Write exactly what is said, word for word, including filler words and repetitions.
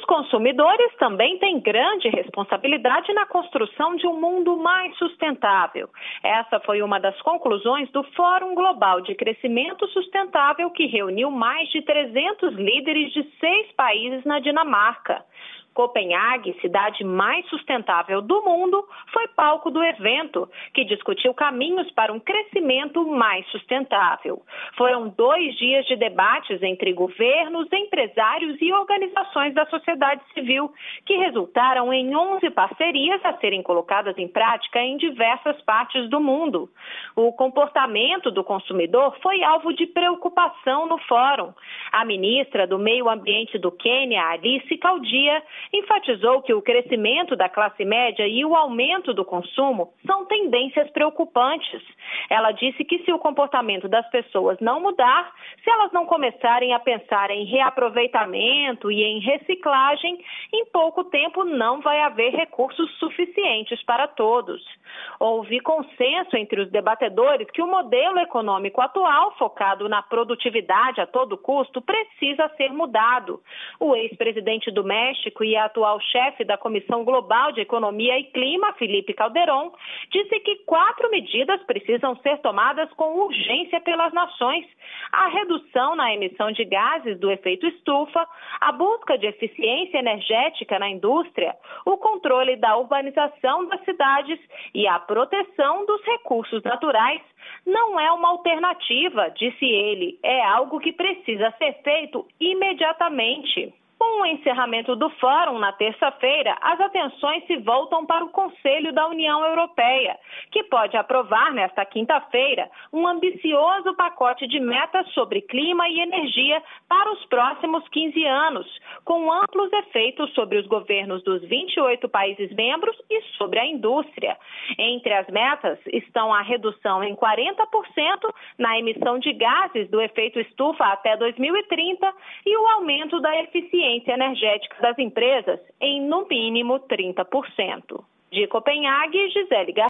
consumidores também têm grande responsabilidade na construção de um mundo mais sustentável. Essa foi uma das conclusões do Fórum Global de Crescimento Sustentável, que reuniu mais de trezentos líderes de seis países na Dinamarca. Copenhague, cidade mais sustentável do mundo, foi palco do evento, que discutiu caminhos para um crescimento mais sustentável. Foram dois dias de debates entre governos, empresários e organizações da sociedade civil, que resultaram em onze parcerias a serem colocadas em prática em diversas partes do mundo. O comportamento do consumidor foi alvo de preocupação no fórum. A ministra do Meio Ambiente do Quênia, Alice Kaudia, enfatizou que o crescimento da classe média e o aumento do consumo são tendências preocupantes. Ela disse que se o comportamento das pessoas não mudar, se elas não começarem a pensar em reaproveitamento e em reciclagem, em pouco tempo não vai haver recursos suficientes para todos. Houve consenso entre os debatedores que o modelo econômico atual, focado na produtividade a todo custo, precisa ser mudado. O ex-presidente do México e a atual chefe da Comissão Global de Economia e Clima, Felipe Calderón, disse que quatro medidas precisam ser tomadas com urgência pelas nações: a redução na emissão de gases do efeito estufa, a busca de eficiência energética na indústria, o controle da urbanização das cidades e a proteção dos recursos naturais. Não é uma alternativa, disse ele, é algo que precisa ser feito imediatamente. Com o encerramento do fórum na terça-feira, as atenções se voltam para o Conselho da União Europeia, que pode aprovar nesta quinta-feira um ambicioso pacote de metas sobre clima e energia para os próximos quinze anos, com amplos efeitos sobre os governos dos vinte e oito países membros e sobre a indústria. Entre as metas estão a redução em quarenta por cento na emissão de gases do efeito estufa até dois mil e trinta e o aumento da eficiência energética das empresas em, no mínimo, trinta por cento. De Copenhague, Gisele Garcia.